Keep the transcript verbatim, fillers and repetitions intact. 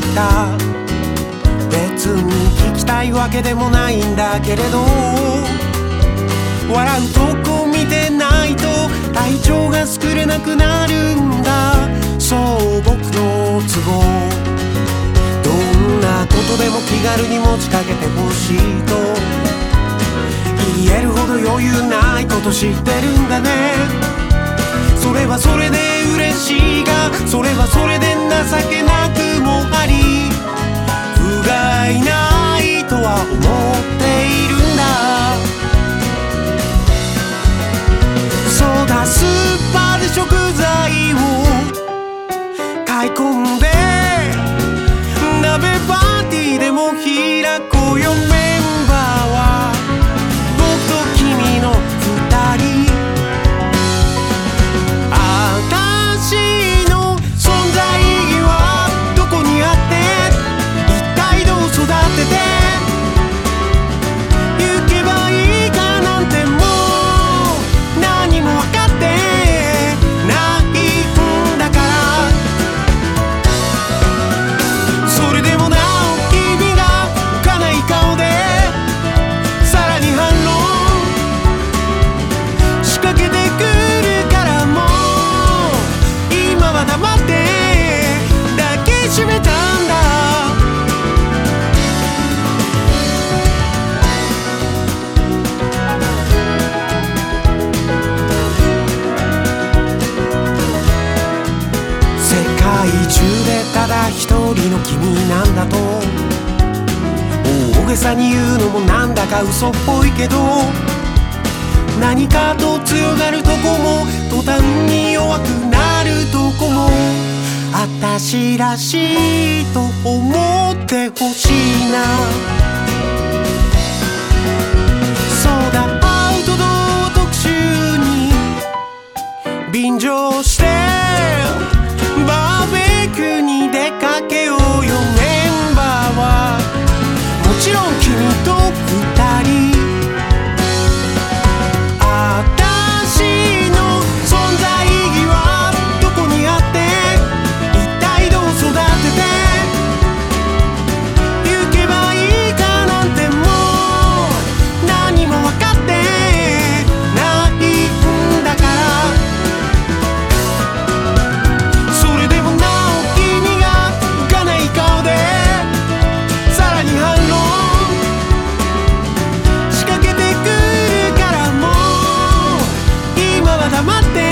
た。別に聞きたいわけでもないんだけれど、笑うとこ見てないと体調が作れなくなるんだ。そう僕の都合、どんなことでも気軽に持ちかけてほしいと言えるほど余裕ないこと知ってるんだね。それはそれで嬉しいが、それはそれで情けなくもあり、不甲斐ないとは思っているんだ。そうだ、スーパーで食材を買い込んで鍋パーティーでも開こうよ。メンバーは僕と君の二人、あたしの存在意義はどこにあって、一体どう育てて行けばいいかなんて、もう何も分かってないんだから。それでもなお君が浮かない顔でさらに反論仕掛けてくるから、もう今は黙って抱きしめたんだ。世界中でただ一人の君なんだと大げさに言うのもなんだか嘘っぽいけど、何かと強がるとこも途端に弱くなるとこも、あたしらしいと思ってほしいな。そうだ、アウトドア特集に便乗してバーベキューに出かけようよ。メンバーはもちろん君と二人、あたしの存在意義はどこにあって、一体どう育てて行けばいいかなんて、もう何も分かってないんだから。それでもなお君が浮かない顔でさらに反論仕掛けてくるから、もう今は黙って